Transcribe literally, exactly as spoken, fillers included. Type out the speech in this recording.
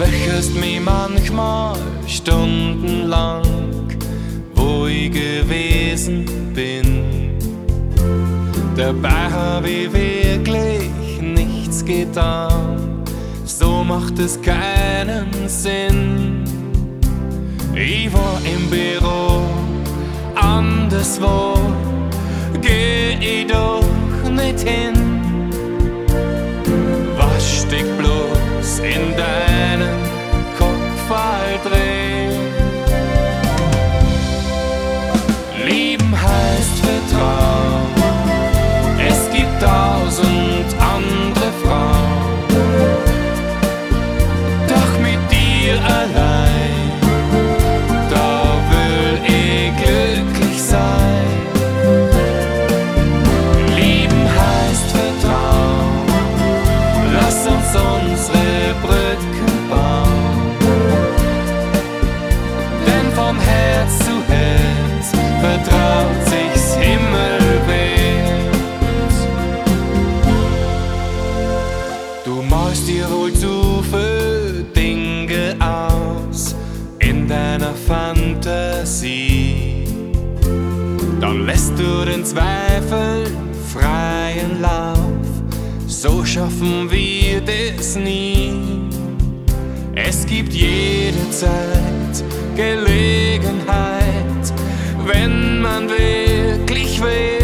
fragst mich manchmal stundenlang, wo ich gewesen bin. Dabei hab ich wirklich nichts getan, so macht es keinen Sinn. Ich war im Büro, anderswo geh ich doch nicht hin. Was steckt bloß in deinem Kopf all drin? Lieben heißt Vertrauen, es gibt tausend andere Frauen, doch mit dir allein, da will ich glücklich sein. Lieben heißt Vertrauen, lass uns unsere Brücken bauen, denn vom Herz zu Herz vertraut sich's himmelwärts. Du malst dir wohl zu viele Dinge aus in deiner Fantasie, dann lässt du den Zweifel freien Lauf, so schaffen wir das nie. Es gibt jederzeit Gelegenheit, wenn man wirklich will.